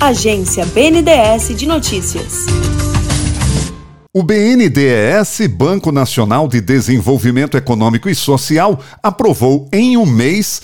Agência BNDES de Notícias. O BNDES, Banco Nacional de Desenvolvimento Econômico e Social, aprovou em um mês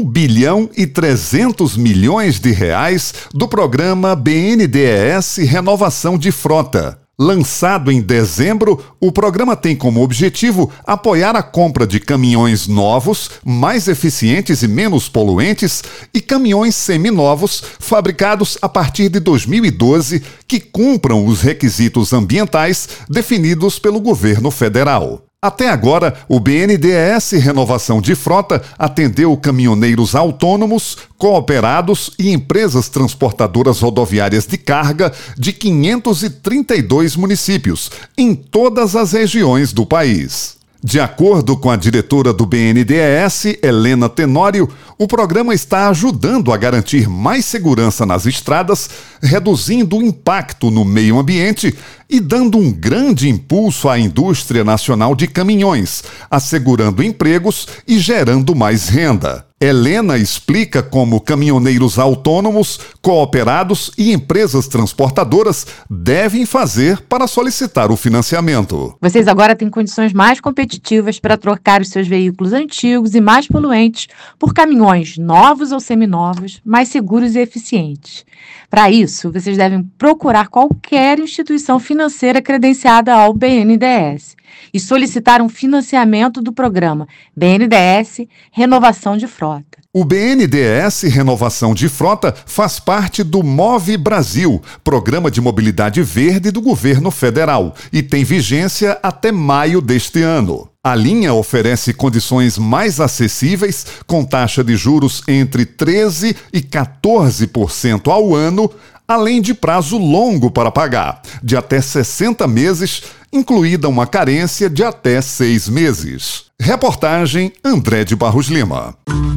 1,3 bilhão de reais do programa BNDES Renovação de Frota. Lançado em dezembro, o programa tem como objetivo apoiar a compra de caminhões novos, mais eficientes e menos poluentes, e caminhões seminovos fabricados a partir de 2012 que cumpram os requisitos ambientais definidos pelo governo federal. Até agora, o BNDES Renovação de Frota atendeu caminhoneiros autônomos, cooperados e empresas transportadoras rodoviárias de carga de 532 municípios, em todas as regiões do país. De acordo com a diretora do BNDES, Helena Tenório, o programa está ajudando a garantir mais segurança nas estradas, reduzindo o impacto no meio ambiente e dando um grande impulso à indústria nacional de caminhões, assegurando empregos e gerando mais renda. Helena explica como caminhoneiros autônomos, cooperados e empresas transportadoras devem fazer para solicitar o financiamento. Vocês agora têm condições mais competitivas para trocar os seus veículos antigos e mais poluentes por caminhões novos ou seminovos, mais seguros e eficientes. Para isso, vocês devem procurar qualquer instituição financeira credenciada ao BNDES e solicitar um financiamento do programa BNDES Renovação de Frota. O BNDES Renovação de Frota faz parte do Move Brasil, Programa de Mobilidade Verde do governo federal, e tem vigência até maio deste ano. A linha oferece condições mais acessíveis, com taxa de juros entre 13% e 14% ao ano, além de prazo longo para pagar, de até 60 meses, incluída uma carência de até 6 meses. Reportagem André de Barros Lima.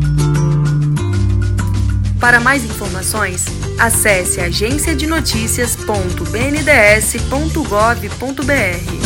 Para mais informações, acesse agenciadenoticias.bnds.gov.br.